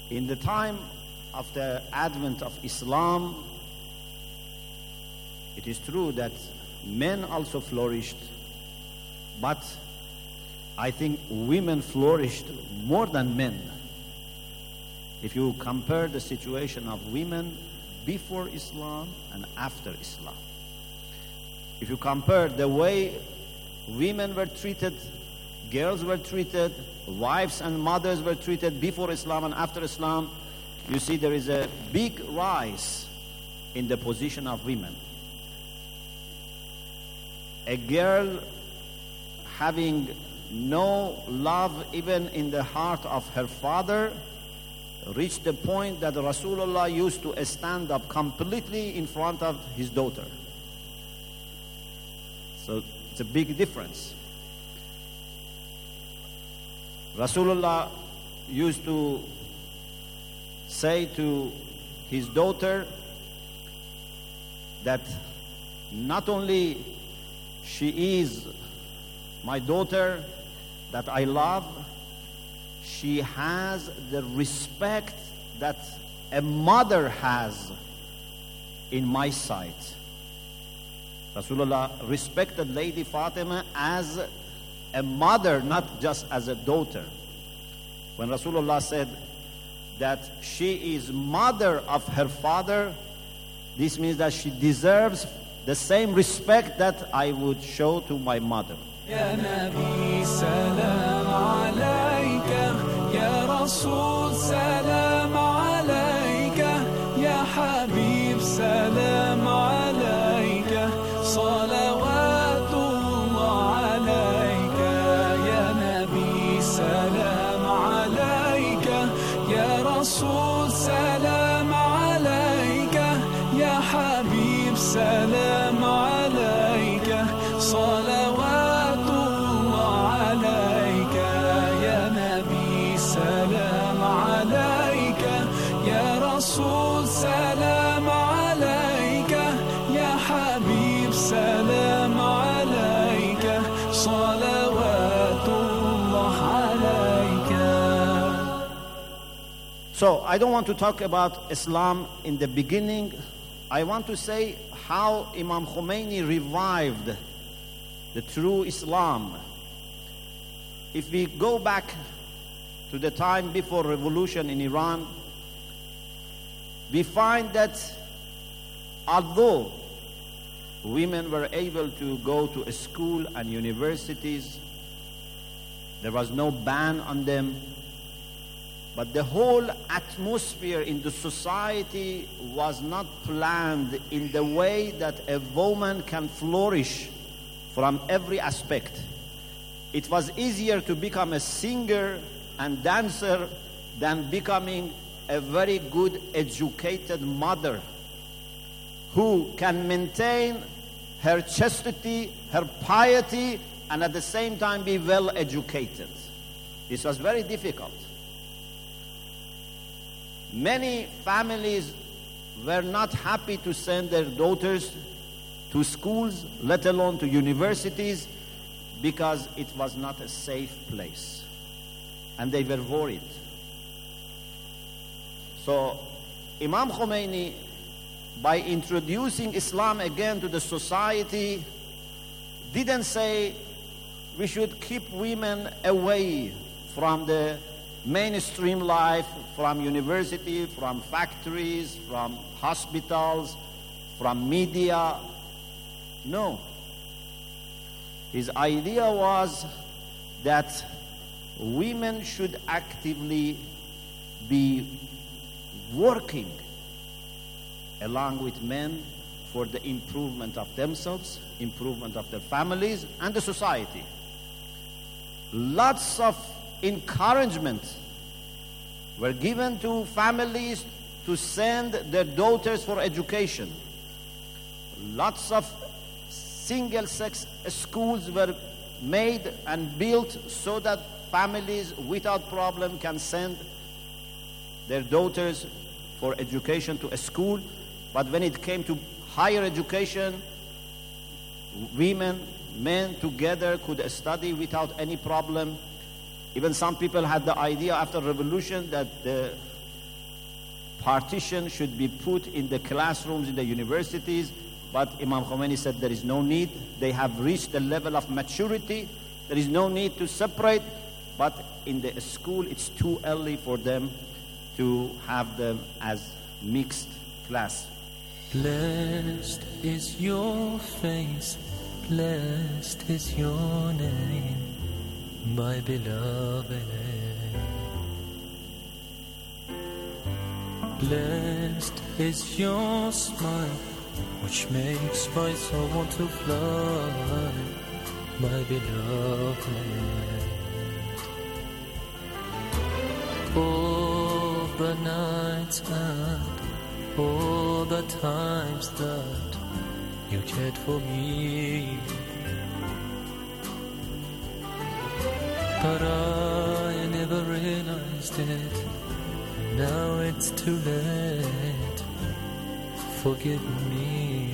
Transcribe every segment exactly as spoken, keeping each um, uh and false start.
In the time of the advent of Islam, it is true that men also flourished, but I think women flourished more than men. If you compare the situation of women before Islam and after Islam, if you compare the way women were treated, girls were treated, wives and mothers were treated before Islam and after Islam, you see there is a big rise in the position of women. A girl having no love even in the heart of her father reached the point that Rasulullah used to stand up completely in front of his daughter. So it's a big difference. Rasulullah used to say to his daughter that not only she is my daughter that I love, she has the respect that a mother has in my sight. Rasulullah respected Lady Fatima as a mother, not just as a daughter. When Rasulullah said that she is mother of her father, this means that she deserves the same respect that I would show to my mother. يا نبي سلام عليك يا رسول سلام عليك يا حبيب سلام عليك صلوات الله عليك يا نبي سلام عليك يا رسول سلام عليك يا حبيب سلام عليك صلوات سلام عليك يا رسول سلام عليك يا حبيب سلام عليك صلوات الله عليك. So I don't want to talk about Islam in the beginning. I want to say how Imam Khomeini revived the true Islam. If we go back to the time before revolution in Iran, we find that although women were able to go to a school and universities, there was no ban on them, but the whole atmosphere in the society was not planned in the way that a woman can flourish from every aspect. It was easier to become a singer and dancer than becoming a very good educated mother who can maintain her chastity, her piety, and at the same time be well educated. This was very difficult. Many families were not happy to send their daughters to schools, let alone to universities, because it was not a safe place. And they were worried. So Imam Khomeini, by introducing Islam again to the society, didn't say we should keep women away from the mainstream life, from university, from factories, from hospitals, from media. No. His idea was that women should actively be working along with men for the improvement of themselves, improvement of their families, and the society. Lots of encouragement were given to families to send their daughters for education. Lots of single-sex schools were made and built so that families without problem can send their daughters for education to a school. But when it came to higher education, women, men together could study without any problem. Even some people had the idea after revolution that the partition should be put in the classrooms in the universities, but Imam Khomeini said there is no need. They have reached the level of maturity. There is no need to separate, but in the school it's too early for them to have them as mixed class. Blessed is your face, blessed is your name, my beloved. Blessed is your smile, which makes my soul want to fly, my beloved. All the nights and all the times that you cared for me, but I never realized it. Now it's too late. Forgive me.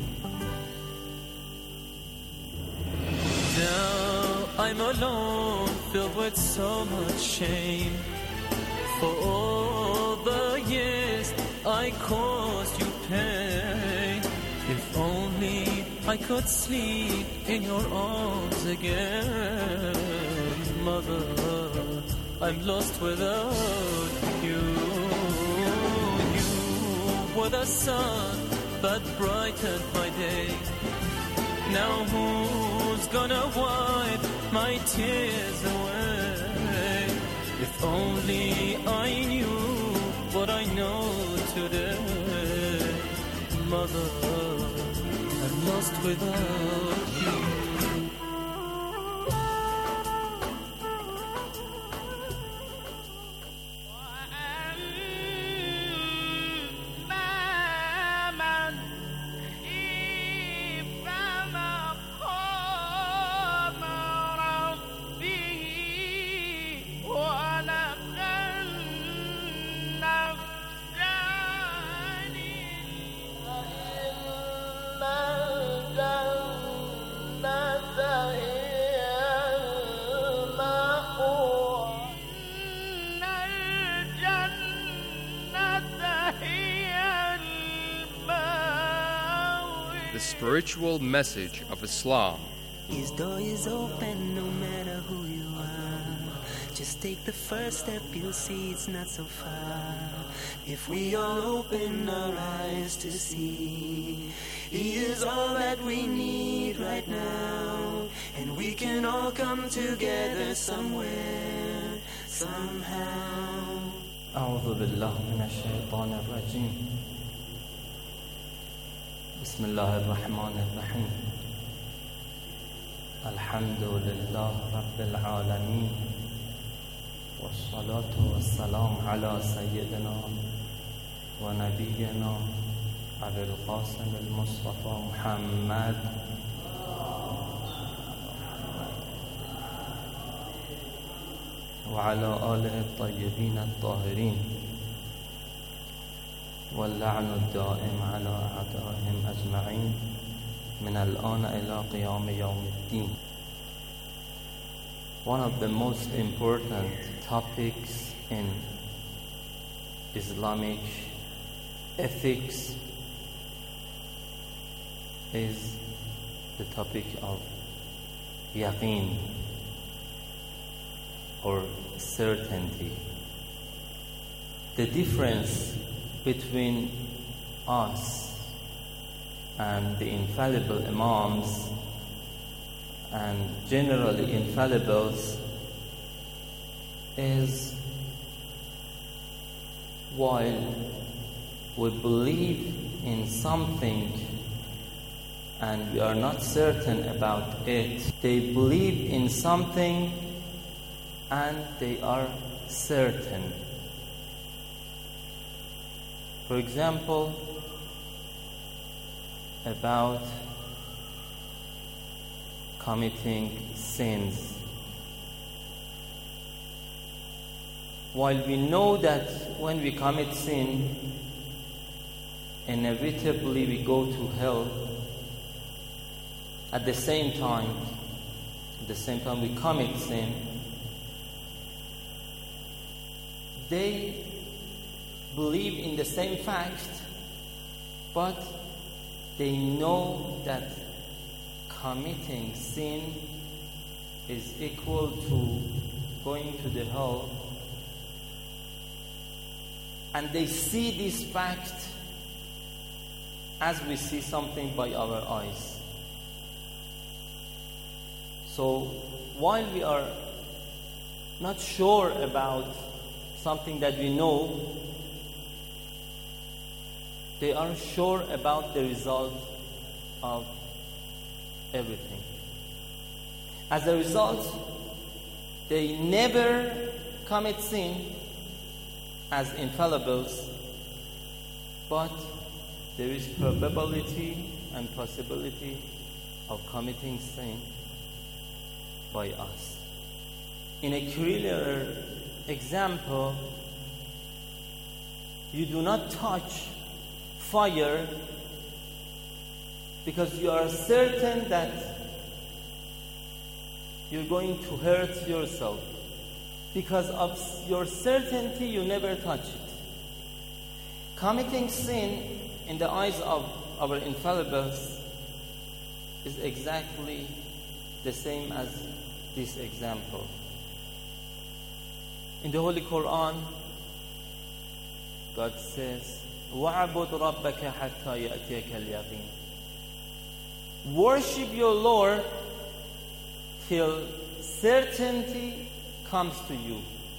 Now I'm alone, filled with so much shame for all the years I caused you pain. If only I could sleep in your arms again, Mother, I'm lost without you. You were the sun that brightened my day. Now who's gonna wipe my tears away? If only I knew what I know today, Mother, I'm lost without you. The spiritual message of Islam. His door is open no matter who you are. Just take the first step, you'll see it's not so far. If we all open our eyes to see, He is all that we need right now. And we can all come together somewhere, somehow. أعوذ بالله من الشيطان الرجيم. بسم الله الرحمن الرحيم. الحمد لله رب العالمين، والصلاة والسلام على سيدنا ونبينا أبي القاسم المصطفى محمد وعلى آله الطيبين الطاهرين، واللعن الدائم على أعدائهم أجمعين من الآن إلى قيام يوم الدين. One of the most important topics in Islamic ethics is the topic of yaqeen, or certainty. The difference between us and the infallible Imams and generally infallibles is, while we believe in something and we are not certain about it, they believe in something and they are certain. For example, about committing sins. While we know that when we commit sin, inevitably we go to hell, at the same time, at the same time we commit sin, they believe in the same fact, but they know that committing sin is equal to going to the hell, and they see this fact as we see something by our eyes. So while we are not sure about something that we know, they are sure about the result of everything. As a result, they never commit sin as infallibles, but there is probability and possibility of committing sin by us. In a clearer example, you do not touch fire because you are certain that you're going to hurt yourself. Because of your certainty, you never touch it. Committing sin in the eyes of our infallibles is exactly the same as this example. In the Holy Quran, God says, وَعَبُدْ رَبَّكَ حَتَّى يَأْتِيَكَ الْيَقِينُ. Worship your Lord till certainty comes to you.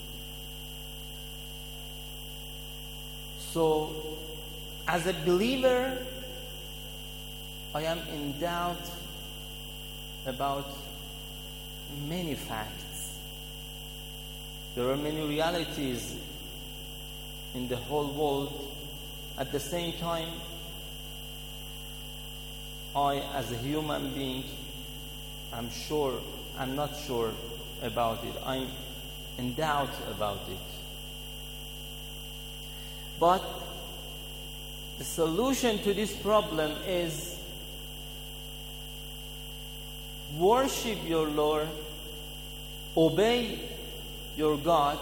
So, as a believer, I am in doubt about many facts. There are many realities in the whole world. At the same time, I, as a human being, I'm sure, I'm not sure about it. I'm in doubt about it. But the solution to this problem is worship your Lord, obey your God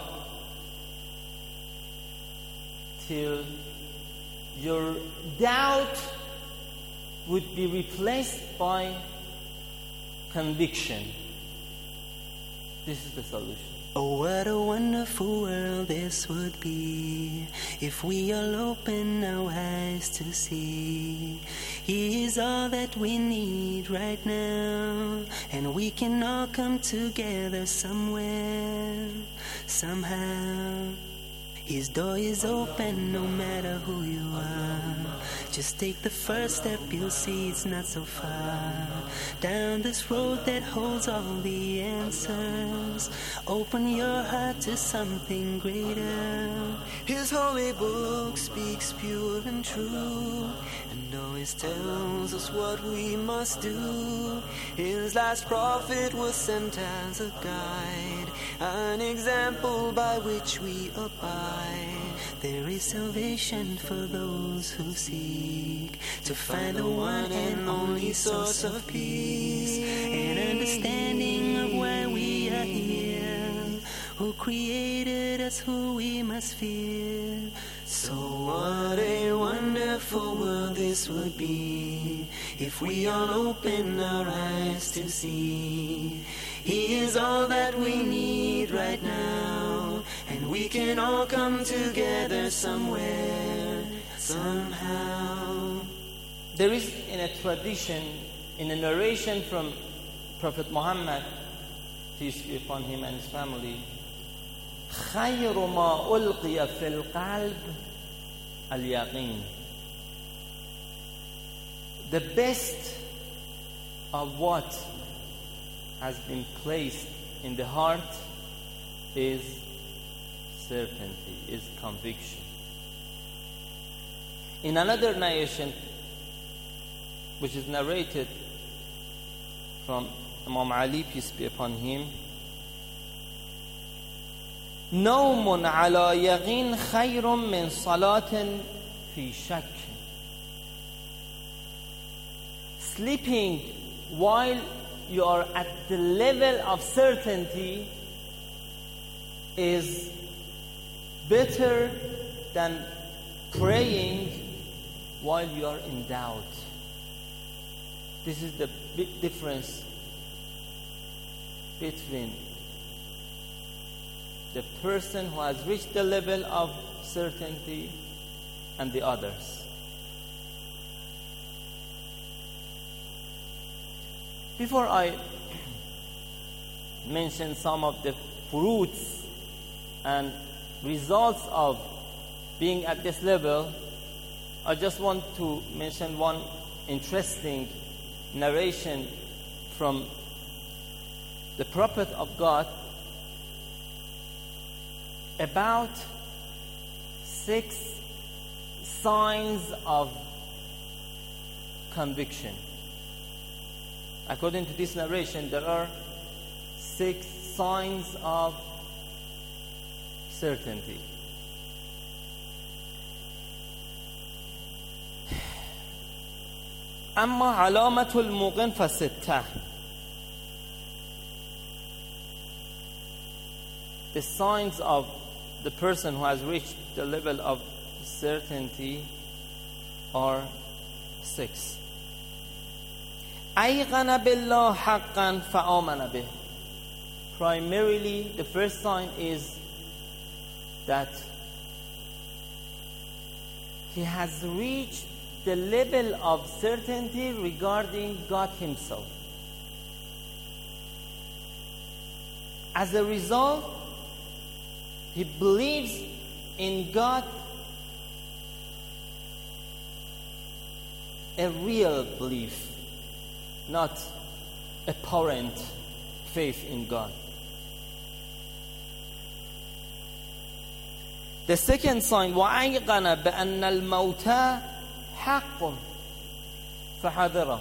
till your doubt would be replaced by conviction. This is the solution. Oh, what a wonderful world this would be if we all open our eyes to see He is all that we need right now, and we can all come together somewhere, somehow. His door is open no matter who you are. Just take the first step, you'll see it's not so far. Down this road that holds all the answers, open your heart to something greater. His holy book speaks pure and true, and always tells us what we must do. His last prophet was sent as a guide, an example by which we abide. There is salvation for those who seek to find the one and only source of peace, and understanding of why we are here, who created us, who we must fear. So what a wonderful world this would be if we all open our eyes to see He is all that we need right now, and we can all come together somewhere, somehow. There is in a tradition, in a narration from Prophet Muhammad, peace be upon him and his family, خَيْرُ مَا أُلْقِيَ فِي الْقَلْبِ الْيَقِينَ. The best of what has been placed in the heart is certainty, is conviction. In another narration, which is narrated from Imam Ali, peace be upon him, نوم على يقين خير من صلاة في شك. Sleeping while you are at the level of certainty is better than praying while you are in doubt. This is the big difference between the person who has reached the level of certainty and the others. Before I mention some of the fruits and results of being at this level, I just want to mention one interesting narration from the prophet of God about six signs of conviction. According to this narration, there are six signs of certainty. اما علامة الموقن فستة. The signs of the person who has reached the level of certainty are six. أيقن بالله حقا فآمن به. Primarily, the first sign is that he has reached the level of certainty regarding God Himself. As a result, he believes in God, a real belief, not apparent faith in God. The second sign, وَأَيْقَنَ بَأَنَّ الْمَوْتَى حَقٌّ فَحَذَرَهُ.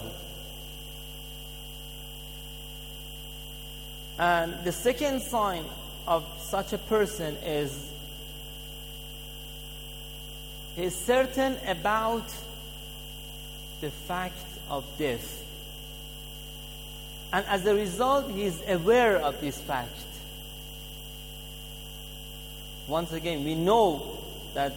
And the second sign of such a person is he is certain about the fact of death. And as a result, he is aware of this fact. Once again, we know that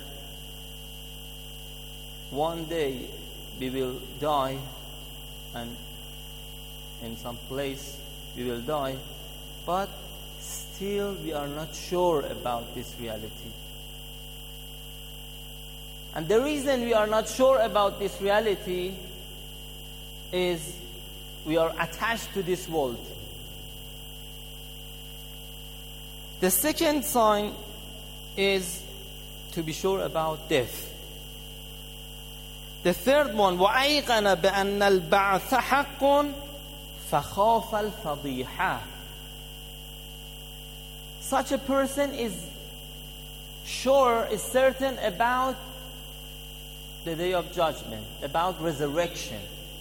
one day we will die, and in some place we will die, but still we are not sure about this reality. And the reason we are not sure about this reality is we are attached to this world. The second sign is to be sure about death. The third one, وَأَيْقَنَ بَأَنَّ الْبَعْثَ حَقٌّ فَخَافَ الْفَضِيحَةِ. Such a person is sure, is certain about the day of judgment, about resurrection.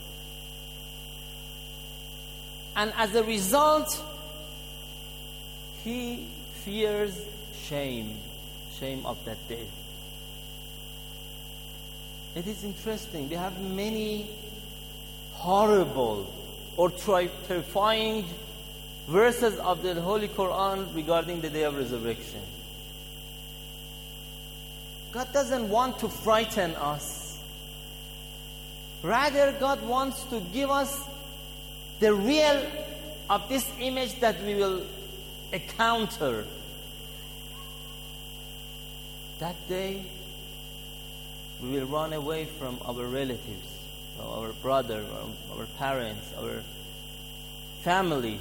And as a result, he fears shame, shame of that day. It is interesting. We have many horrible or terrifying verses of the Holy Quran regarding the day of resurrection. God doesn't want to frighten us. Rather, God wants to give us the real of this image that we will encounter. That day, we will run away from our relatives, our brother, our, our parents, our family.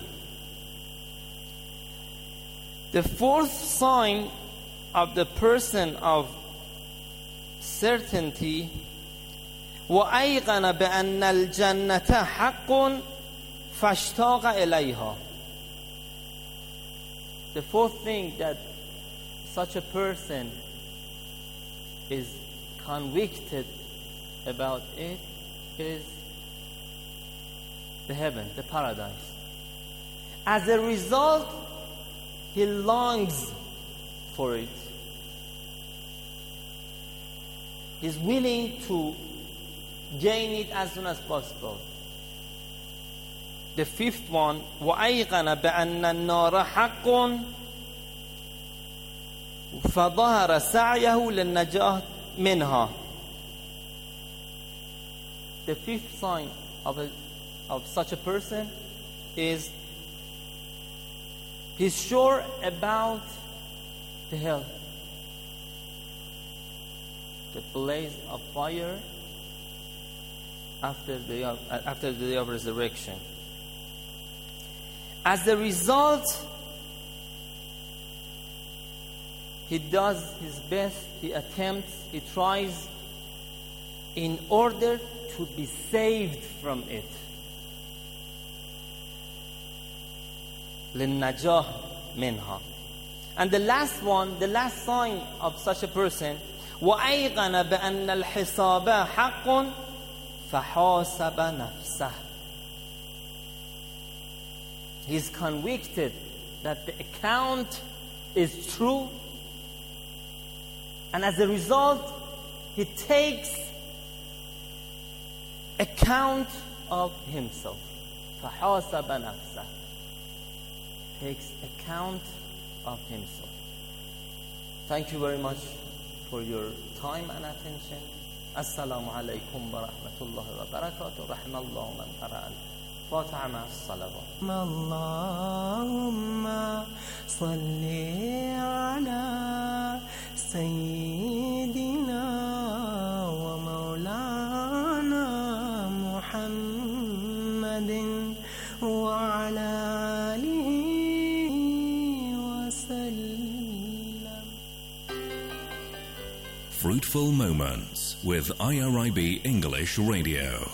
The fourth sign of the person of certainty, وَأَيْقَنَ بَأَنَّ الْجَنَّةَ حَقٌّ فَاشْتَاقَ إِلَيْهَا. The fourth thing that such a person is convicted about it is the heaven, the paradise. As a result, he longs for it. He's willing to gain it as soon as possible. The fifth one, وَأَيْقَنَ بَأَنَّ النَّارَ حَقٌّ فَظَهَرَ سَعْيَهُ لِلنَّجَاةِ minha. The fifth sign of, a, of such a person is he's sure about the hell, the blaze of fire after the, after the day of resurrection. As a result, he does his best, he attempts, he tries in order to be saved from it. لِلنَّجَاهِ مِنْهَا. And the last one, the last sign of such a person, وَأَيْقَنَ بَأَنَّ الْحِسَابَ حَقٌّ فَحَاسَبَ نَفْسَهُ. He's convicted that the account is true, and as a result, he takes account of himself. فَحَاسَبَ نَفْسَهُ. Takes account of himself. Thank you very much for your time and attention. Assalamu alaikum wa rahmatullahi wa barakatuh. Rahimallahu man qara'a al-Fatiha ma'a as-salawat. Allahumma salli ala sayyidina wa maulana Muhammadin wa ala alihi. Fruitful Moments with I R I B English Radio.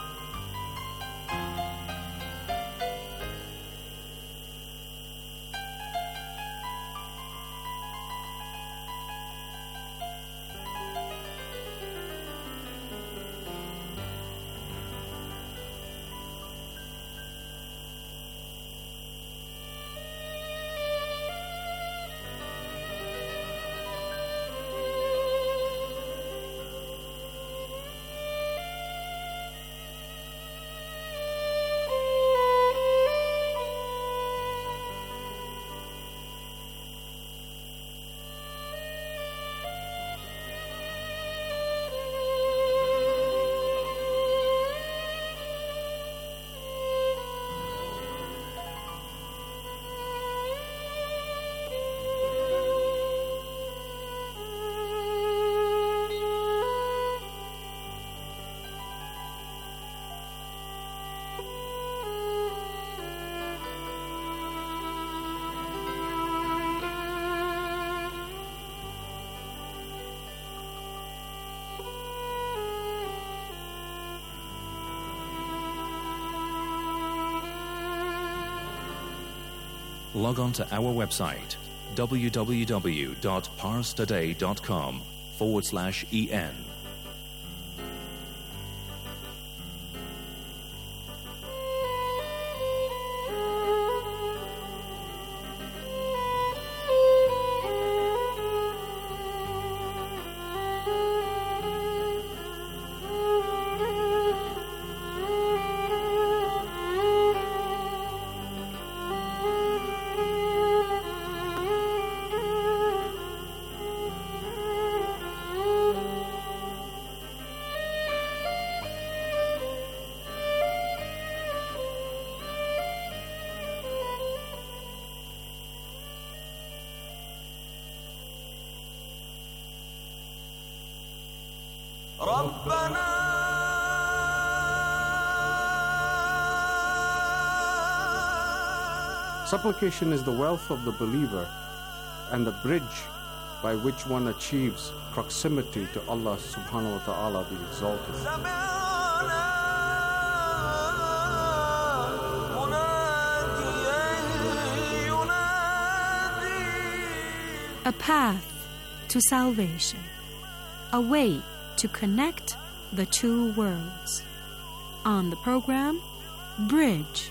Log on to our website www.parstoday.com forward slash en. Supplication is the wealth of the believer and the bridge by which one achieves proximity to Allah subhanahu wa ta'ala the exalted. A path to salvation, a way to connect the two worlds. On the program, Bridge.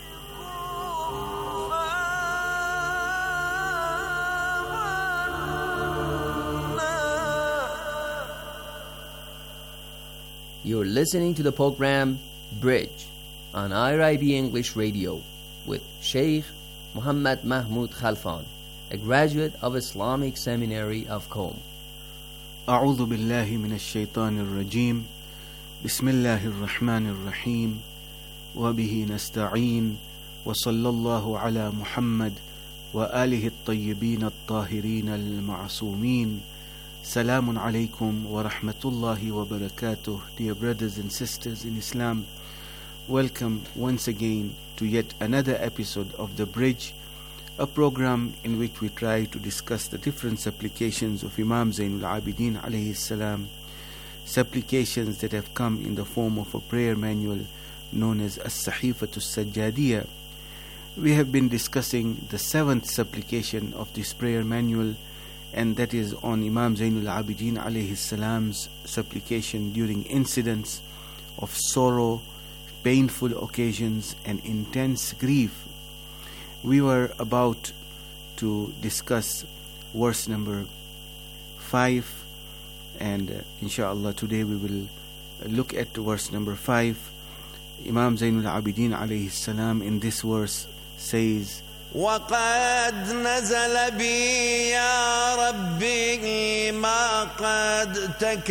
You're listening to the program Bridge on I R I B English Radio with Sheikh Muhammad Mahmoud Khalfan, a graduate of Islamic Seminary of Qom. أعوذ بالله من الشيطان الرجيم بسم الله الرحمن الرحيم وبه نستعين وصلى الله على محمد وآله الطيبين الطاهرين المعصومين. Salamun alaykum wa rahmatullahi wa barakatuh. Dear brothers and sisters in Islam, welcome once again to yet another episode of The Bridge, a program in which we try to discuss the different supplications of Imam Zainul Abidin alayhi salam, supplications that have come in the form of a prayer manual known as As-Sahifatu Sajjadiyah. We have been discussing the seventh supplication of this prayer manual, and that is on Imam Zainul Abidin alayhi salam's supplication during incidents of sorrow, painful occasions and intense grief. We were about to discuss verse number five, and uh, inshallah today we will look at verse number five. Imam Zainul Abidin alayhi salam in this verse says, وقد نزل بي يا ربي ما قد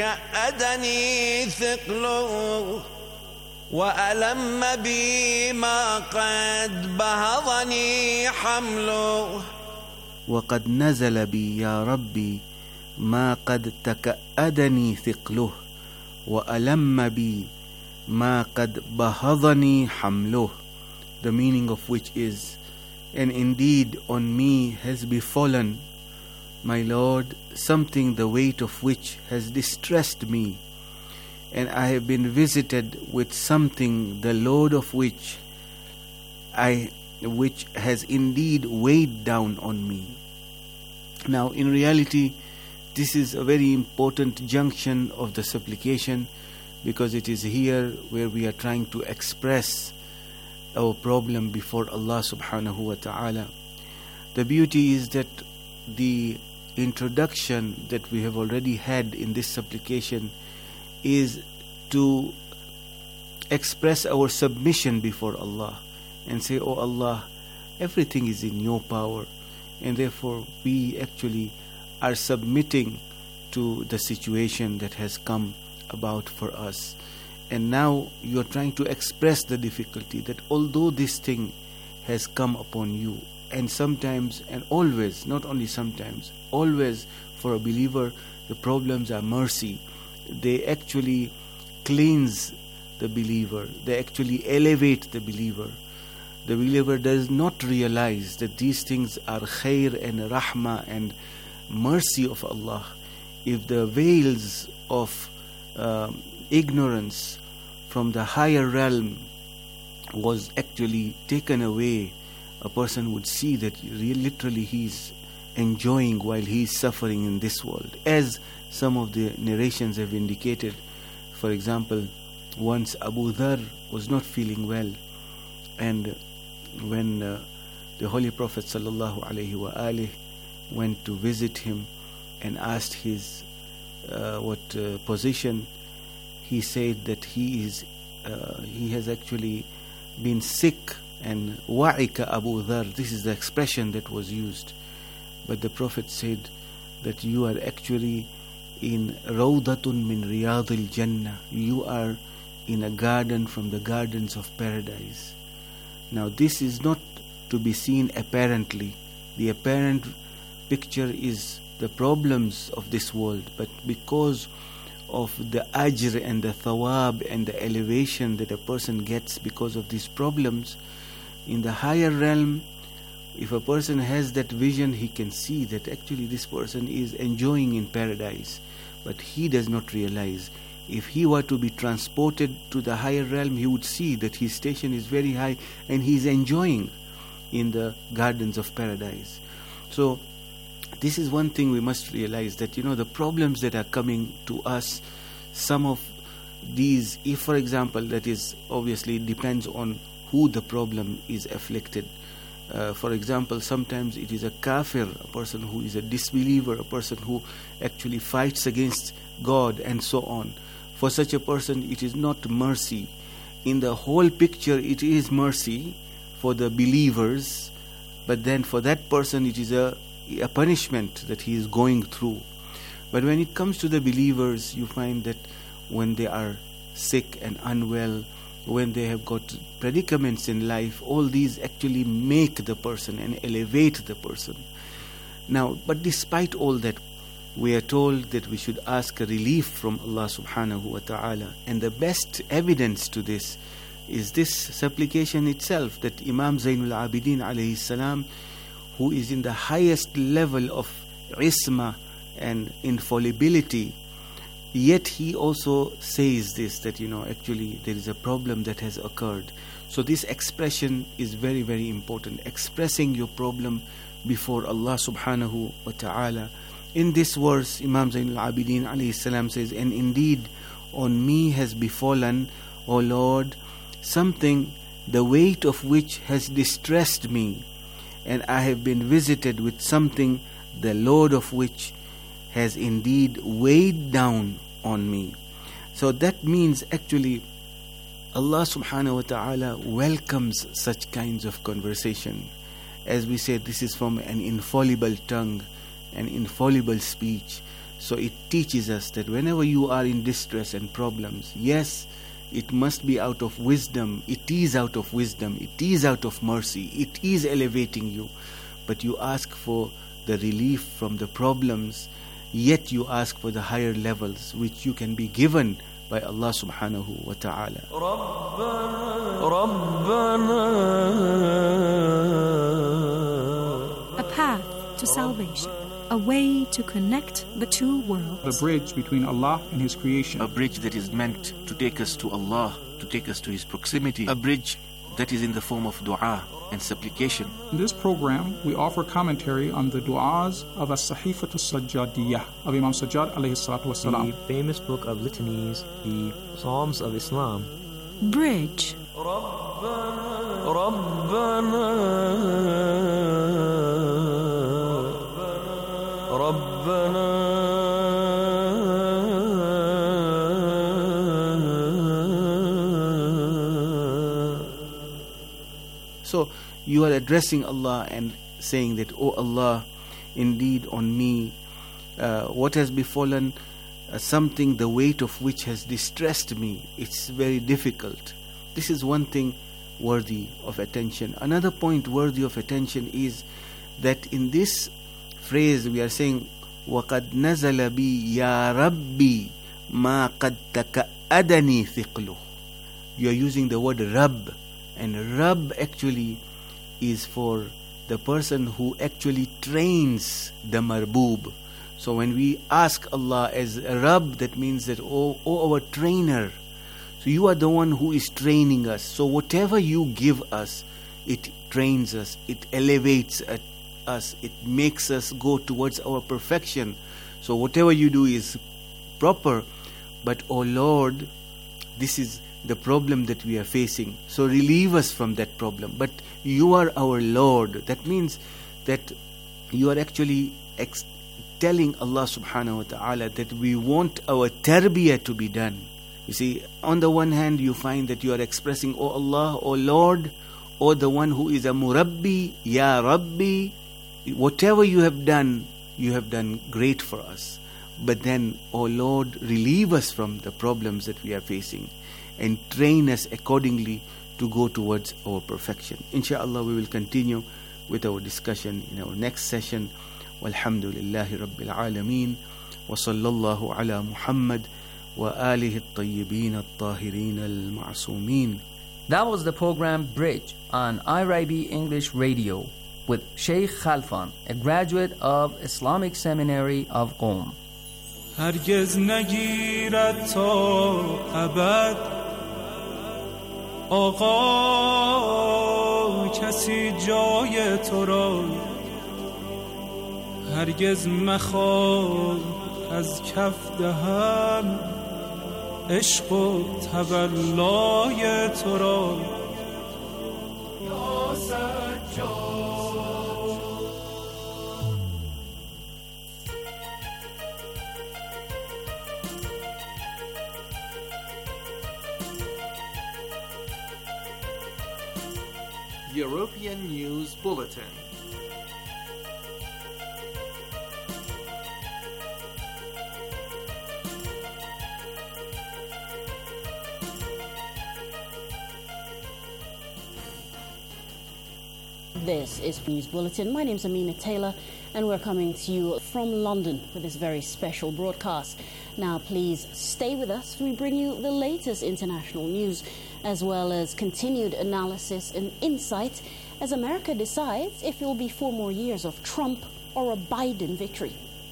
تكأدني ثقله وألم بي ما قد بهضني حمله. وقد نزل بي يا ربي ما قد تكأدني ثقله وألم بي ما قد بهضني حمله. The meaning of which is, and indeed on me has befallen, my Lord, something the weight of which has distressed me, and I have been visited with something the load of which I which has indeed weighed down on me. Now in reality this is a very important junction of the supplication, because it is here where we are trying to express our problem before Allah subhanahu wa ta'ala. The beauty is that the introduction that we have already had in this supplication is to express our submission before Allah and say, Oh Allah, everything is in your power, and therefore we actually are submitting to the situation that has come about for us. And now you are trying to express the difficulty that although this thing has come upon you, and sometimes and always, not only sometimes, always for a believer, the problems are mercy. They actually cleanse the believer. They actually elevate the believer. The believer does not realize that these things are khair and rahmah and mercy of Allah. If the veils of um, ignorance from the higher realm was actually taken away, a person would see that literally he is enjoying while he is suffering in this world. As some of the narrations have indicated, for example, once Abu Dharr was not feeling well, and when uh, the Holy Prophet sallallahu alaihi wasallam went to visit him and asked his uh, what uh, position, he said that he is uh, he has actually been sick, and wa'ika Abu Dharr, this is the expression that was used. But the Prophet said that you are actually in Rawdatun min Riyadil Jannah, you are in a garden from the gardens of paradise. Now this is not to be seen apparently. The apparent picture is the problems of this world, but because of the ajr and the thawab and the elevation that a person gets because of these problems, in the higher realm, if a person has that vision, he can see that actually this person is enjoying in paradise, but he does not realize. If he were to be transported to the higher realm, he would see that his station is very high and he is enjoying in the gardens of paradise. So this is one thing we must realize, that you know the problems that are coming to us, some of these, if for example, that is obviously depends on who the problem is afflicted. Uh, for example, sometimes it is a kafir, a person who is a disbeliever, a person who actually fights against God and so on. For such a person, it is not mercy. In the whole picture, it is mercy for the believers, but then for that person, it is a, a punishment that he is going through. But when it comes to the believers, you find that when they are sick and unwell, when they have got predicaments in life, all these actually make the person and elevate the person. Now, but despite all that, we are told that we should ask a relief from Allah subhanahu wa ta'ala. And the best evidence to this is this supplication itself, that Imam Zainul Abidin alayhi salam, who is in the highest level of isma and infallibility, yet he also says this, that, you know, actually there is a problem that has occurred. So this expression is very, very important. Expressing your problem before Allah subhanahu wa ta'ala. In this verse, Imam Zainul Abidin alayhi salam says, and indeed on me has befallen, O Lord, something the weight of which has distressed me, and I have been visited with something the load of which has indeed weighed down on me. So that means actually Allah subhanahu wa ta'ala welcomes such kinds of conversation. As we said, this is from an infallible tongue, an infallible speech. So it teaches us that whenever you are in distress and problems, yes, it must be out of wisdom, it is out of wisdom, it is out of mercy, it is elevating you. But you ask for the relief from the problems, yet you ask for the higher levels which you can be given by Allah subhanahu wa ta'ala. A path to salvation, a way to connect the two worlds. The bridge between Allah and His creation. A bridge that is meant to take us to Allah, to take us to His proximity. A bridge that is in the form of dua and supplication. In this program, we offer commentary on the du'as of As-Sahifatu Sajjadiyah of Imam Sajjad alayhi salatu wasalam. The famous book of litanies, the Psalms of Islam. Bridge. So you are addressing Allah and saying that, oh Allah, indeed on me uh, what has befallen, uh, something the weight of which has distressed me. It's very difficult. This is one thing worthy of attention. Another point worthy of attention is that in this phrase we are saying, وَقَدْ نَزَلَ بِي يَا رَبِّي مَا قَدْ تَكَأَدَنِي ثِقْلُهُ. You are using the word Rabb, and Rabb actually is for the person who actually trains the marboob. So when we ask Allah as a Rabb, that means that, oh, oh our trainer, so you are the one who is training us. So whatever you give us, it trains us, it elevates us, it makes us go towards our perfection. So whatever you do is proper. But oh Lord, this is the problem that we are facing. So relieve us from that problem. But you are our Lord. That means that you are actually ex- telling Allah subhanahu wa ta'ala that we want our tarbiyah to be done. You see, on the one hand you find that you are expressing, oh Allah, oh Lord, oh the one who is a murabbi, ya Rabbi, whatever you have done, you have done great for us. But then, oh Lord, relieve us from the problems that we are facing and train us accordingly to go towards our perfection. Insha'Allah, we will continue with our discussion in our next session. Walhamdulillahi Rabbil Alameen. Wa sallallahu ala Muhammad wa alihi at-tayyibin at-tahirin al-ma'sumin. That was the program Bridge on I R I B English Radio with Sheikh Khalfan, a graduate of Islamic Seminary of Qom. هرگز نگیرد تا ابد آقا کسی جای تو را هرگز مخواه از کف دهم عشق و تولای تو را یا سجاد. European News Bulletin. This is News Bulletin. My name's Amina Taylor, and we're coming to you from London for this very special broadcast. Now, please stay with us as we bring you the latest international news, as well as continued analysis and insight as America decides if it will be four more years of Trump or a Biden victory.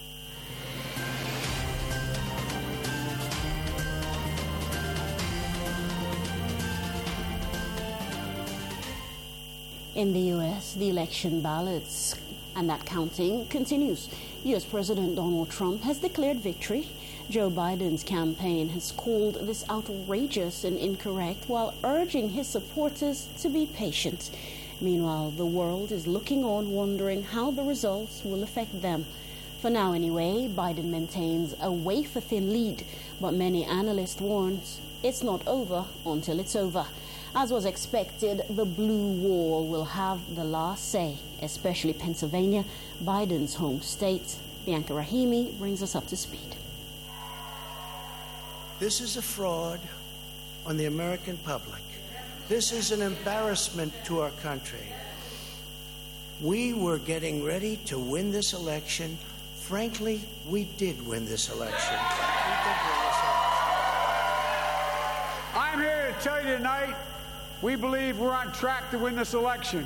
In the U S, the election ballots and that counting continues. U S President Donald Trump has declared victory. Joe Biden's campaign has called this outrageous and incorrect while urging his supporters to be patient. Meanwhile, the world is looking on, wondering how the results will affect them. For now anyway, Biden maintains a wafer-thin lead, but many analysts warn it's not over until it's over. As was expected, the blue wall will have the last say, especially Pennsylvania, Biden's home state. Bianca Rahimi brings us up to speed. This is a fraud on the American public. This is an embarrassment to our country. We were getting ready to win this election. Frankly, we did win this election. We did win this election. I'm here to tell you tonight, we believe we're on track to win this election.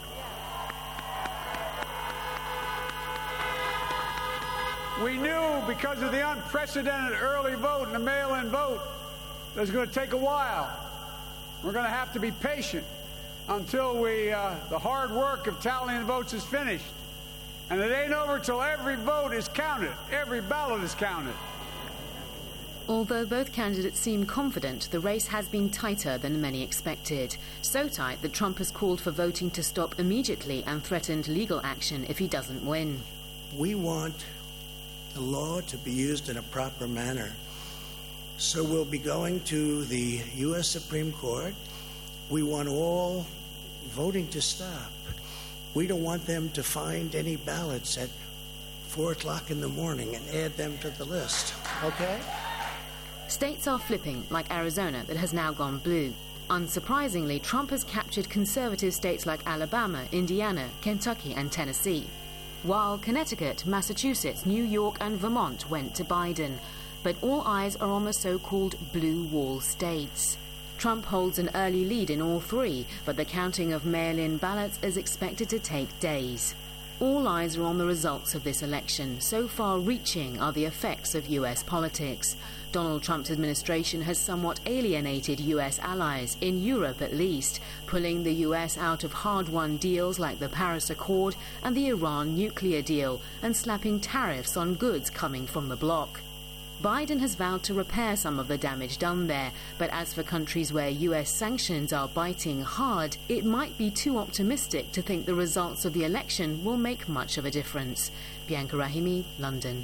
We knew because of the unprecedented early vote and the mail-in vote that it's going to take a while. We're going to have to be patient until we, uh, the hard work of tallying the votes is finished. And it ain't over till every vote is counted, every ballot is counted. Although both candidates seem confident, the race has been tighter than many expected. So tight that Trump has called for voting to stop immediately and threatened legal action if he doesn't win. We want the law to be used in a proper manner. So we'll be going to the U S Supreme Court. We want all voting to stop. We don't want them to find any ballots at four o'clock in the morning and add them to the list, okay? States are flipping, like Arizona, that has now gone blue. Unsurprisingly, Trump has captured conservative states like Alabama, Indiana, Kentucky, and Tennessee, while Connecticut, Massachusetts, New York, and Vermont went to Biden. But all eyes are on the so-called blue wall states. Trump holds an early lead in all three, but the counting of mail-in ballots is expected to take days. All eyes are on the results of this election. So far-reaching are the effects of U S politics. Donald Trump's administration has somewhat alienated U S allies, in Europe at least, pulling the U S out of hard-won deals like the Paris Accord and the Iran nuclear deal, and slapping tariffs on goods coming from the bloc. Biden has vowed to repair some of the damage done there, but as for countries where U S sanctions are biting hard, it might be too optimistic to think the results of the election will make much of a difference. Bianca Rahimi, London.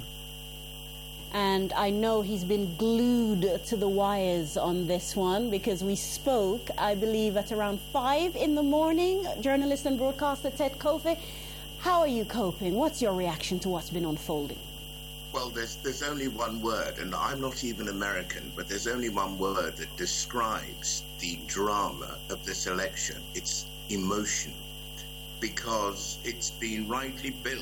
And I know he's been glued to the wires on this one because we spoke, I believe, at around five in the morning. Journalist and broadcaster Ted Kofi, how are you coping? What's your reaction to what's been unfolding? Well, there's there's only one word, and I'm not even American, but there's only one word that describes the drama of this election. It's emotion, because it's been rightly billed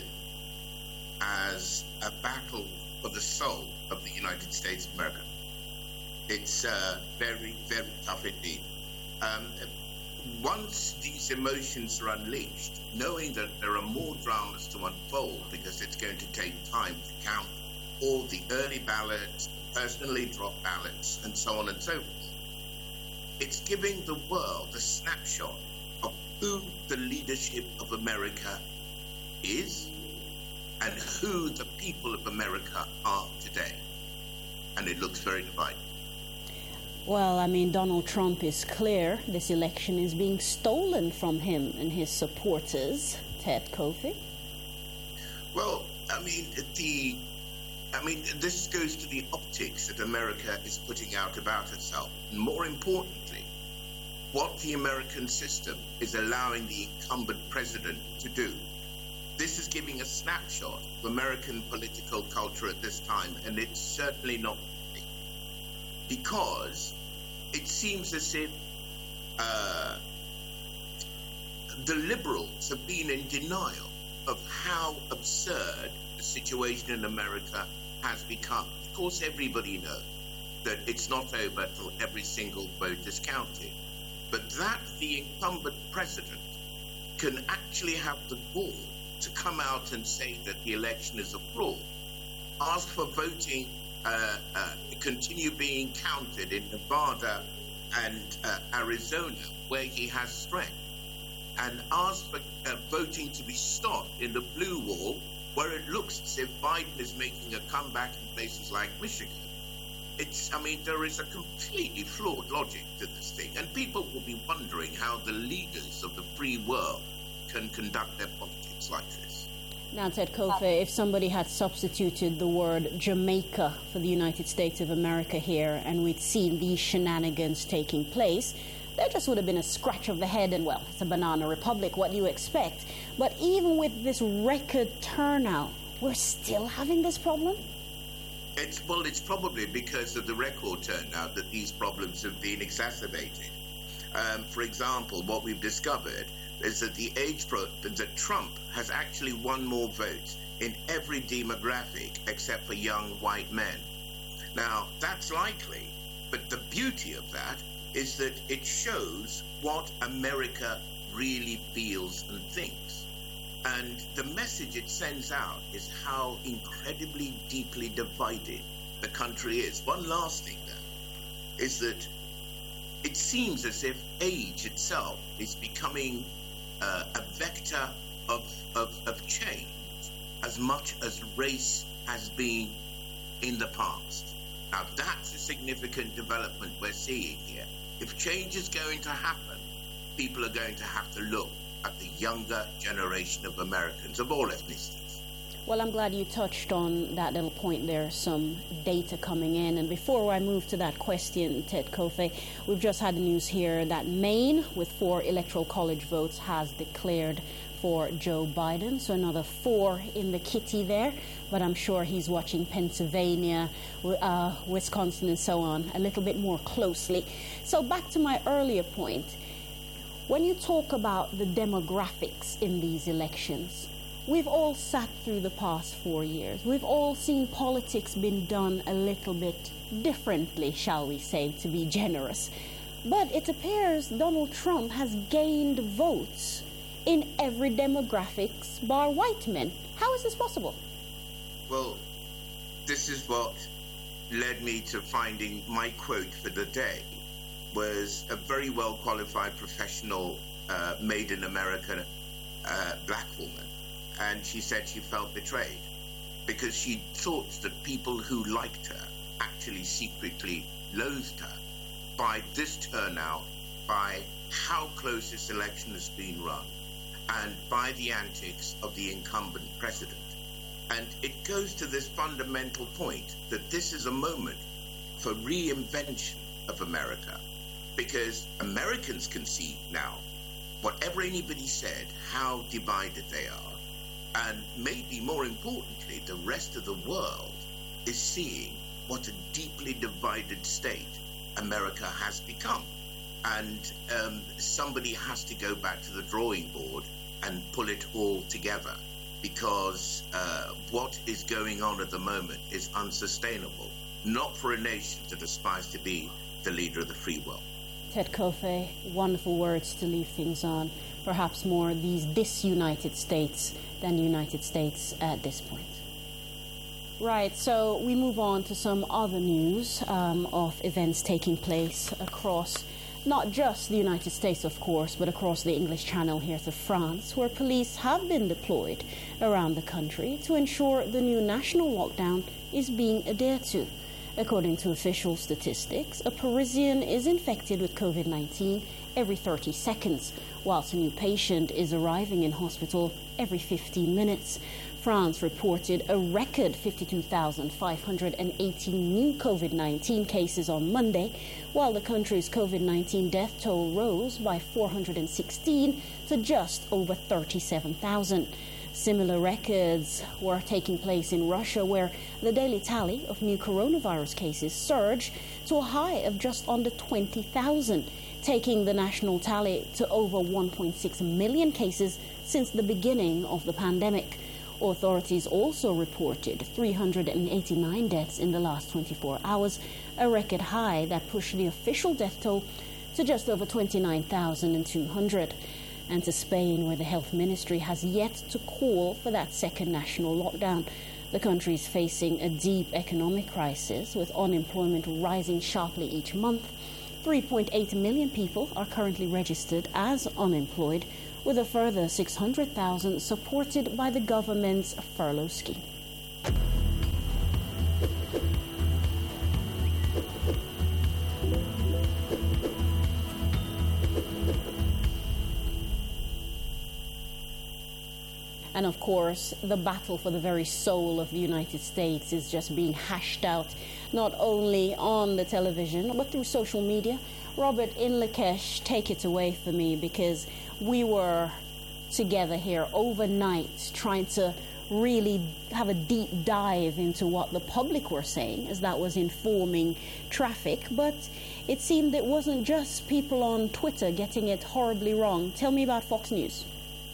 as a battle for the soul of the United States of America. It's uh, very, very tough indeed. Um, once these emotions are unleashed, knowing that there are more dramas to unfold because it's going to take time to count all the early ballots, personally dropped ballots, and so on and so forth, it's giving the world a snapshot of who the leadership of America is and who the people of America are today. And it looks very divided. Well, I mean, Donald Trump is clear this election is being stolen from him and his supporters. Ted Kofi? Well, I mean, the, I mean, this goes to the optics that America is putting out about itself. And more importantly, what the American system is allowing the incumbent president to do. This is giving a snapshot of American political culture at this time, and it's certainly not because it seems as if uh, the liberals have been in denial of how absurd the situation in America has become. Of course, everybody knows that it's not over till every single vote is counted. But that the incumbent president can actually have the gall to come out and say that the election is a fraud, ask for voting uh, uh, continue being counted in Nevada and uh, Arizona, where he has strength, and ask for uh, voting to be stopped in the blue wall, where it looks as if Biden is making a comeback in places like Michigan. It's, I mean, there is a completely flawed logic to this thing, and people will be wondering how the leaders of the free world can conduct their politics like this. Now, Ted Kofi, if somebody had substituted the word Jamaica for the United States of America here, and we'd seen these shenanigans taking place, there just would have been a scratch of the head and, well, it's a banana republic, what do you expect? But even with this record turnout, we're still having this problem? It's, well, it's probably because of the record turnout that these problems have been exacerbated. Um, for example, what we've discovered is that the age pro that Trump has actually won more votes in every demographic except for young white men. Now, that's likely, but the beauty of that is that it shows what America really feels and thinks. And the message it sends out is how incredibly deeply divided the country is. One last thing, though, is that it seems as if age itself is becoming uh, a vector of, of, of change as much as race has been in the past. Now, that's a significant development we're seeing here. If change is going to happen, people are going to have to look at the younger generation of Americans of all ethnicities. Well, I'm glad you touched on that little point there, some data coming in. And before I move to that question, Ted Kofi, we've just had the news here that Maine, with four electoral college votes, has declared for Joe Biden. So another four in the kitty there. But I'm sure he's watching Pennsylvania, uh, Wisconsin, and so on a little bit more closely. So back to my earlier point. When you talk about the demographics in these elections, we've all sat through the past four years. We've all seen politics been done a little bit differently, shall we say, to be generous. But it appears Donald Trump has gained votes in every demographics bar white men. How is this possible? Well, this is what led me to finding my quote for the day. Was a very well-qualified professional uh, made in America uh, black woman. And she said she felt betrayed because she thought that people who liked her actually secretly loathed her by this turnout, by how close this election has been run, and by the antics of the incumbent president. And it goes to this fundamental point that this is a moment for reinvention of America. Because Americans can see now, whatever anybody said, how divided they are. And maybe more importantly, the rest of the world is seeing what a deeply divided state America has become. And um, somebody has to go back to the drawing board and pull it all together. Because uh, what is going on at the moment is unsustainable, not for a nation that aspires to be the leader of the free world. Ted Kofi, wonderful words to leave things on. Perhaps more these disunited states than the United States at this point. Right, so we move on to some other news um, of events taking place across not just the United States, of course, but across the English Channel here to France, where police have been deployed around the country to ensure the new national lockdown is being adhered to. According to official statistics, a Parisian is infected with COVID nineteen every thirty seconds, whilst a new patient is arriving in hospital every fifteen minutes. France reported a record fifty-two thousand five hundred eighteen new COVID nineteen cases on Monday, while the country's COVID nineteen death toll rose by four hundred sixteen to just over thirty-seven thousand. Similar records were taking place in Russia, where the daily tally of new coronavirus cases surged to a high of just under twenty thousand, taking the national tally to over one point six million cases since the beginning of the pandemic. Authorities also reported three hundred eighty-nine deaths in the last twenty-four hours, a record high that pushed the official death toll to just over twenty-nine thousand two hundred. And to Spain, where the health ministry has yet to call for that second national lockdown. The country is facing a deep economic crisis, with unemployment rising sharply each month. three point eight million people are currently registered as unemployed, with a further six hundred thousand supported by the government's furlough scheme. And of course, the battle for the very soul of the United States is just being hashed out, not only on the television, but through social media. Robert in Lakesh, take it away for me, because we were together here overnight trying to really have a deep dive into what the public were saying, as that was informing traffic. But it seemed it wasn't just people on Twitter getting it horribly wrong. Tell me about Fox News.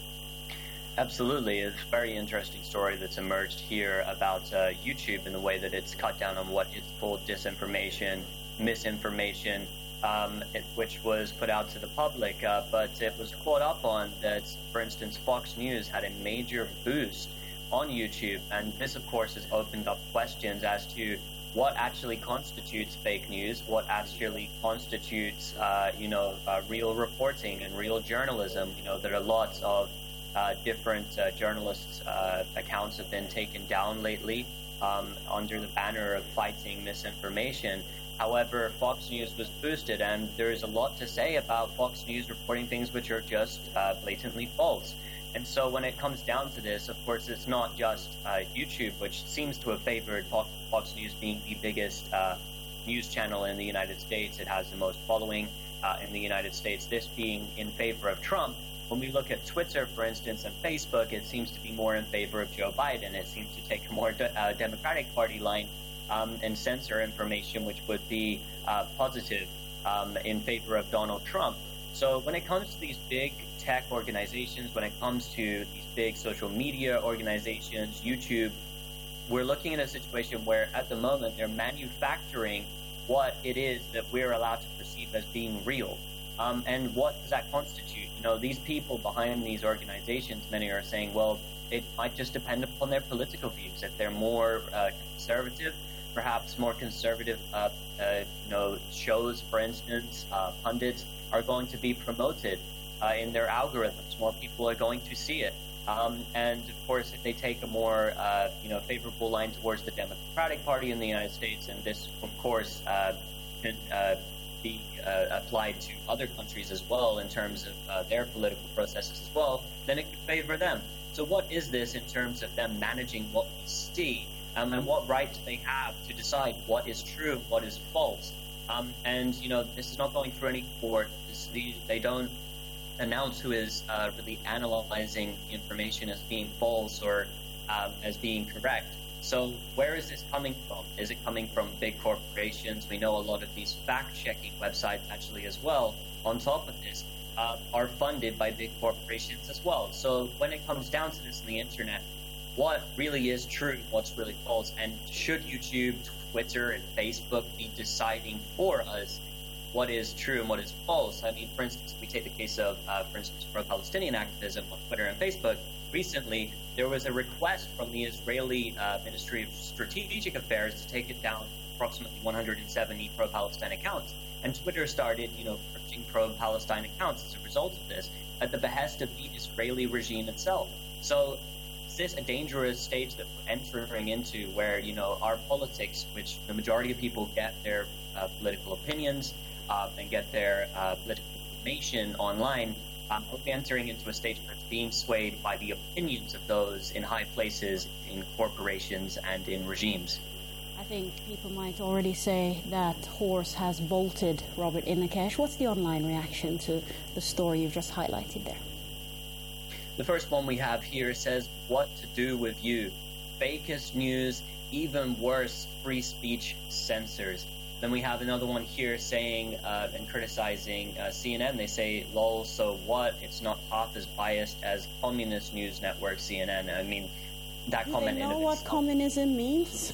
Absolutely. It's a very interesting story that's emerged here about uh, YouTube and the way that it's cut down on what it's called disinformation, misinformation, um, it, which was put out to the public. Uh, but it was caught up on that, for instance, Fox News had a major boost on YouTube. And this, of course, has opened up questions as to what actually constitutes fake news, what actually constitutes, uh, you know, uh, real reporting and real journalism. You know, there are lots of Uh, different uh, journalists' uh, accounts have been taken down lately um, under the banner of fighting misinformation. However, Fox News was boosted, and there is a lot to say about Fox News reporting things which are just uh, blatantly false. And so when it comes down to this, of course, it's not just uh, YouTube, which seems to have favored Fox News being the biggest uh, news channel in the United States. It has the most following uh, in the United States, this being in favor of Trump. When we look at Twitter, for instance, and Facebook, it seems to be more in favor of Joe Biden. It seems to take a more de- uh, Democratic Party line um, and censor information which would be uh, positive um, in favor of Donald Trump. So when it comes to these big tech organizations, when it comes to these big social media organizations, YouTube, we're looking at a situation where at the moment they're manufacturing what it is that we're allowed to perceive as being real. Um, and what does that constitute? You know, these people behind these organizations, many are saying, well, it might just depend upon their political views. If they're more uh, conservative, perhaps more conservative, uh, uh, you know, shows, for instance, uh, pundits are going to be promoted uh, in their algorithms. More people are going to see it. Um, and of course, if they take a more, uh, you know, favorable line towards the Democratic Party in the United States, and this, of course, uh, can, uh, be uh, applied to other countries as well in terms of uh, their political processes as well, then it could favor them. So what is this in terms of them managing what we see, um, and what right do they have to decide what is true and what is false? Um, and, you know, this is not going through any court. This, the, they don't announce who is uh, really analyzing information as being false or um, as being correct. So where is this coming from? Is it coming from big corporations? We know a lot of these fact-checking websites actually as well, on top of this, uh, are funded by big corporations as well. So when it comes down to this in the internet, what really is true, what's really false, and should YouTube, Twitter, and Facebook be deciding for us what is true and what is false? I mean, for instance, if we take the case of, uh, for instance, pro-Palestinian activism on Twitter and Facebook, recently there was a request from the Israeli uh, Ministry of Strategic Affairs to take it down approximately one hundred seventy pro-Palestine accounts. And Twitter started, you know, purging pro-Palestine accounts as a result of this at the behest of the Israeli regime itself. So is this a dangerous stage that we're entering into where, you know, our politics, which the majority of people get their uh, political opinions uh, and get their uh, political information online, Um, are we entering into a stage where it's being swayed by the opinions of those in high places, in corporations, and in regimes? I think people might already say that horse has bolted, Robert in Lakesh. What's the online reaction to the story you've just highlighted there? The first one we have here says, "What to do with you? Fakest news, even worse, free speech censors." Then we have another one here saying uh, and criticizing uh, C N N. They say, "Lol, so what? It's not half as biased as communist news network C N N." I mean, that do comment they in know of what itself- communism means?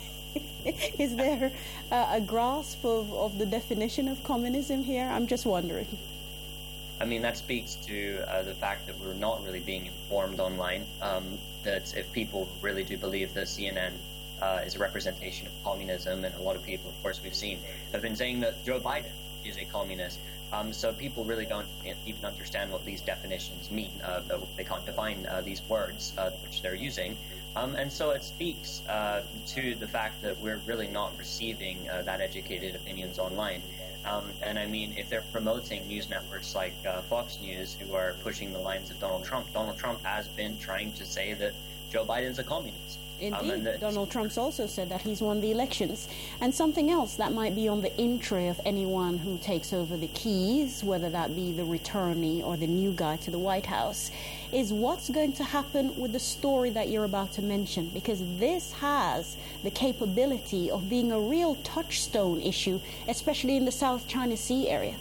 Is there uh, a grasp of, of the definition of communism here? I'm just wondering. I mean, that speaks to uh, the fact that we're not really being informed online. Um, that if people really do believe that C N N uh, is a representation of communism, and a lot of people, of course, we've seen, have been saying that Joe Biden is a communist. Um, so people really don't even understand what these definitions mean. Uh, they can't define uh, these words uh, which they're using. Um, and so it speaks uh, to the fact that we're really not receiving uh, that educated opinions online. Um, and I mean, if they're promoting news networks like uh, Fox News, who are pushing the lines of Donald Trump, Donald Trump has been trying to say that Joe Biden's a communist. Indeed, Um, and that- Donald Trump's also said that he's won the elections. And something else that might be on the in tray of anyone who takes over the keys, whether that be the returnee or the new guy to the White House, is what's going to happen with the story that you're about to mention, because this has the capability of being a real touchstone issue, especially in the South China Sea area.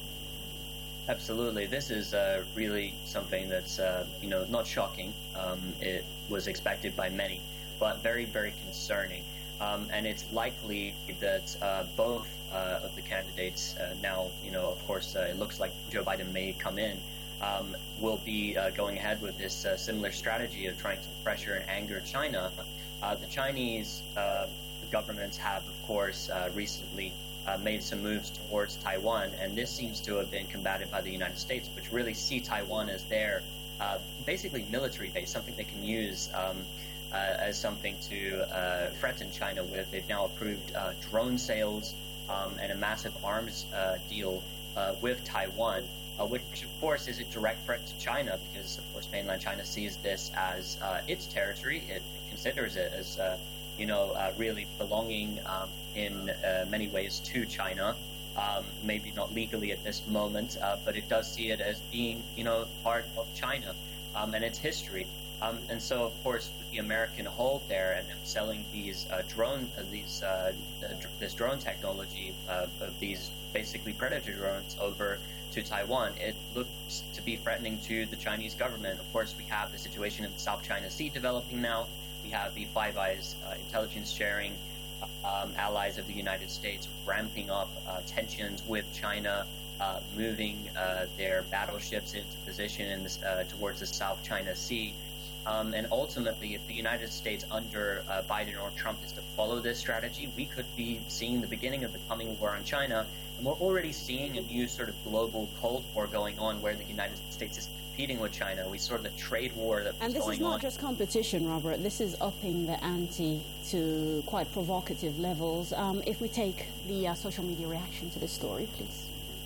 Absolutely. This is uh, really something that's, uh, you know, not shocking. Um, it was expected by many, but very, very concerning. Um, and it's likely that uh, both uh, of the candidates uh, now, you know, of course, uh, it looks like Joe Biden may come in, um, will be uh, going ahead with this uh, similar strategy of trying to pressure and anger China. Uh, the Chinese uh, governments have, of course, uh, recently Uh, made some moves towards Taiwan, and this seems to have been combated by the United States, which really see Taiwan as their uh, basically military base, something they can use um, uh, as something to uh, threaten China with. They've now approved uh, drone sales um, and a massive arms uh, deal uh, with Taiwan, uh, which of course is a direct threat to China, because of course mainland China sees this as uh, its territory. It considers it as uh, you know, uh, really belonging um, in uh, many ways to China. Um, maybe not legally at this moment, uh, but it does see it as being, you know, part of China um, and its history. Um, and so, of course, with the American hold there and them selling these uh, drone, uh, these uh, this drone technology uh, of these basically predator drones over to Taiwan, it looks to be threatening to the Chinese government. Of course, we have the situation in the South China Sea developing now. We have the Five Eyes uh, intelligence sharing um, allies of the United States ramping up uh, tensions with China, uh, moving uh, their battleships into position in this, uh, towards the South China Sea. Um, and ultimately, if the United States under uh, Biden or Trump is to follow this strategy, we could be seeing the beginning of the coming war on China. And we're already seeing a new sort of global Cold War going on where the United States is competing with China. We saw the trade war that was And this going is not on. just competition, Robert. This is upping the ante to quite provocative levels. Um, if we take the uh, social media reaction to this story, please.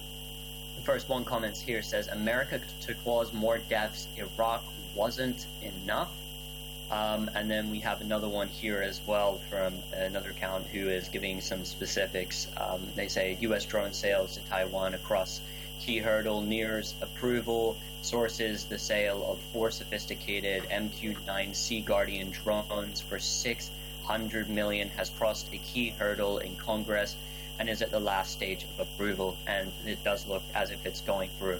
The first one comments here says, America to cause more deaths, Iraq wasn't enough. Um, and then we have another one here as well from another account who is giving some specifics. Um, they say U S drone sales to Taiwan across key hurdle nears approval. Sources the sale of four sophisticated M Q nine Sea Guardian drones for six hundred million dollars has crossed a key hurdle in Congress and is at the last stage of approval. And it does look as if it's going through.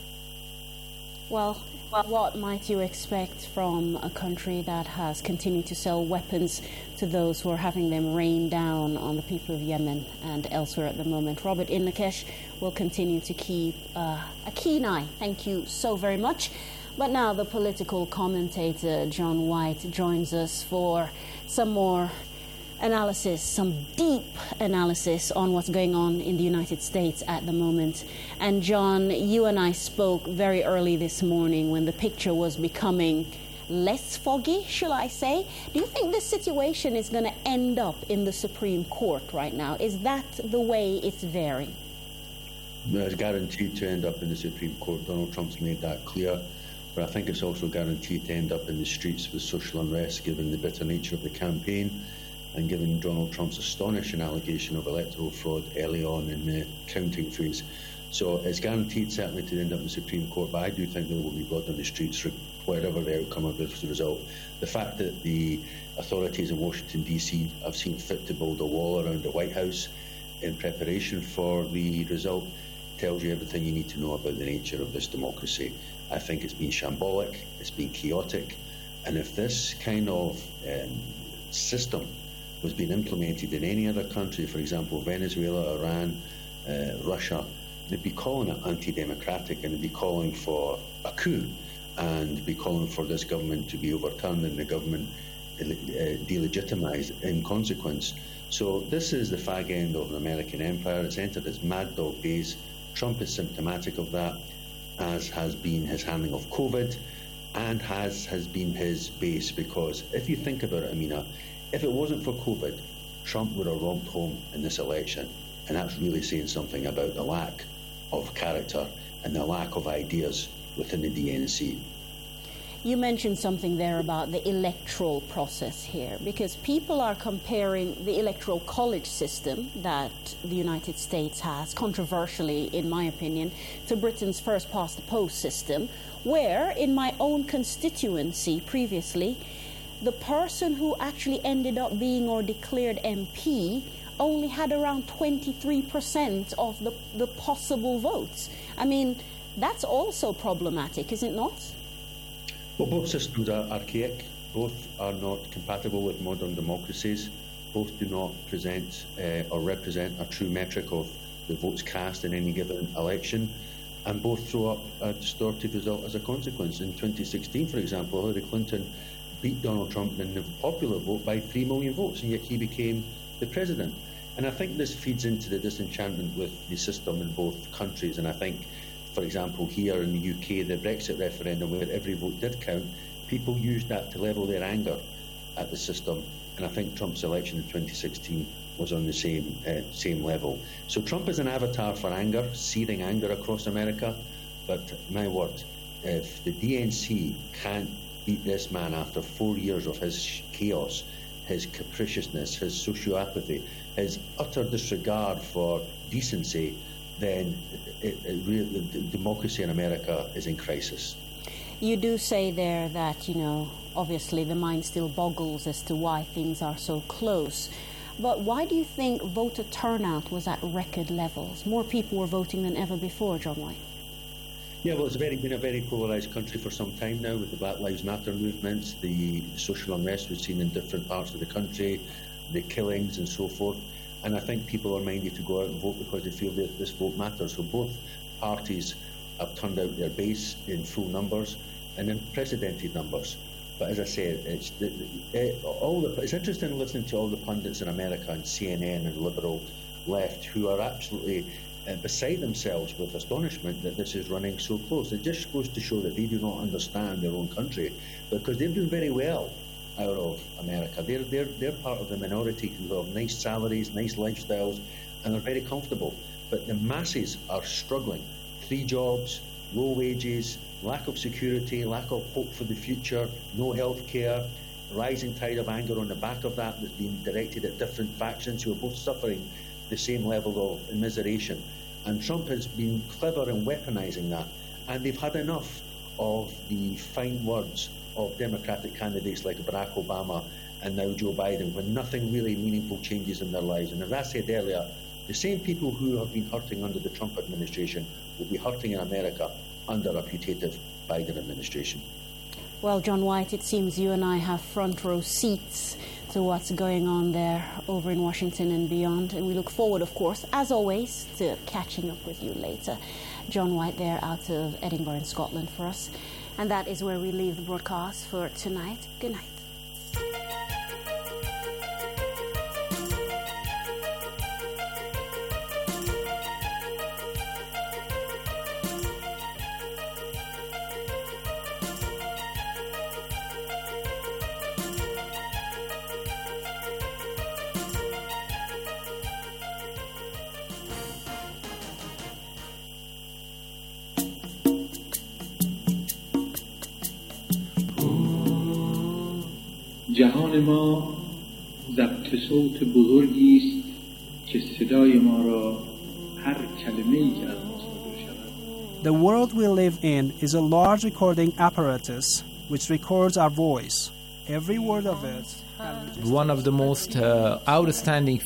Well, what might you expect from a country that has continued to sell weapons to those who are having them rain down on the people of Yemen and elsewhere at the moment? Robert Inlakesh will continue to keep uh, a keen eye. Thank you so very much. But now the political commentator John White joins us for some more analysis, some deep analysis on what's going on in the United States at the moment. And John, you and I spoke very early this morning when the picture was becoming less foggy, shall I say. Do you think this situation is going to end up in the Supreme Court right now? Is that the way it's veering? It's guaranteed to end up in the Supreme Court. Donald Trump's made that clear. But I think it's also guaranteed to end up in the streets with social unrest, given the bitter nature of the campaign and given Donald Trump's astonishing allegation of electoral fraud early on in the counting phase. So it's guaranteed certainly to end up in the Supreme Court, but I do think there will be blood on the streets whatever the outcome of this result. The fact that the authorities in Washington D C have seen fit to build a wall around the White House in preparation for the result tells you everything you need to know about the nature of this democracy. I think it's been shambolic, it's been chaotic, and if this kind of um, system was being implemented in any other country, for example, Venezuela, Iran, uh, Russia, they'd be calling it anti-democratic and they'd be calling for a coup and be calling for this government to be overturned and the government uh, delegitimized in consequence. So this is the fag end of the American empire. It's entered its mad dog days. Trump is symptomatic of that, as has been his handling of COVID and has, has been his base, because if you think about it, Amina, if it wasn't for COVID, Trump would have romped home in this election, and that's really saying something about the lack of character and the lack of ideas within the D N C. You mentioned something there about the electoral process here, because people are comparing the electoral college system that the United States has, controversially in my opinion, to Britain's first past the post system, where in my own constituency previously, the person who actually ended up being or declared M P only had around twenty-three percent of the, the possible votes. I mean, that's also problematic, is it not? Well, both systems are archaic. Both are not compatible with modern democracies. Both do not present uh, or represent a true metric of the votes cast in any given election. And both throw up a distorted result as a consequence. In twenty sixteen, for example, Hillary Clinton beat Donald Trump in the popular vote by three million votes, and yet he became the president. And I think this feeds into the disenchantment with the system in both countries. And I think, for example, here in the U K, the Brexit referendum, where every vote did count, people used that to level their anger at the system. And I think Trump's election in twenty sixteen was on the same uh, same level. So Trump is an avatar for anger, seething anger across America. But my word, if the D N C can't beat this man after four years of his chaos, his capriciousness, his sociopathy, his utter disregard for decency, then it, it really, the democracy in America is in crisis. You do say there that, you know, obviously the mind still boggles as to why things are so close. But why do you think voter turnout was at record levels? More people were voting than ever before, John White. Yeah, well, it's very, been a very polarised country for some time now, with the Black Lives Matter movements, the social unrest we've seen in different parts of the country, the killings and so forth. And I think people are minded to go out and vote because they feel that this vote matters. So both parties have turned out their base in full numbers and in precedented numbers. But as I said, it's the, it, all the, it's interesting listening to all the pundits in America and C N N and liberal left who are absolutely uh, beside themselves with astonishment that this is running so close. It just goes to show that they do not understand their own country, because they're doing very well out of America. They're, they're, they're part of the minority who have nice salaries, nice lifestyles, and are very comfortable. But the masses are struggling. Three jobs, low wages, lack of security, lack of hope for the future, no health care, rising tide of anger on the back of that that's been directed at different factions who are both suffering the same level of immiseration. And Trump has been clever in weaponising that. And they've had enough of the fine words of Democratic candidates like Barack Obama and now Joe Biden, when nothing really meaningful changes in their lives. And as I said earlier, the same people who have been hurting under the Trump administration will be hurting in America under a putative Biden administration. Well, John White, it seems you and I have front row seats to what's going on there over in Washington and beyond. And we look forward, of course, as always, to catching up with you later. John White there out of Edinburgh in Scotland for us. And that is where we leave the broadcast for tonight. Good night. جهان ما ضبط صوت بزرگی است که صدای ما را هر کلمه‌ای که از The world we live in is a large recording apparatus which records our voice, every word of it. One of the most uh, outstanding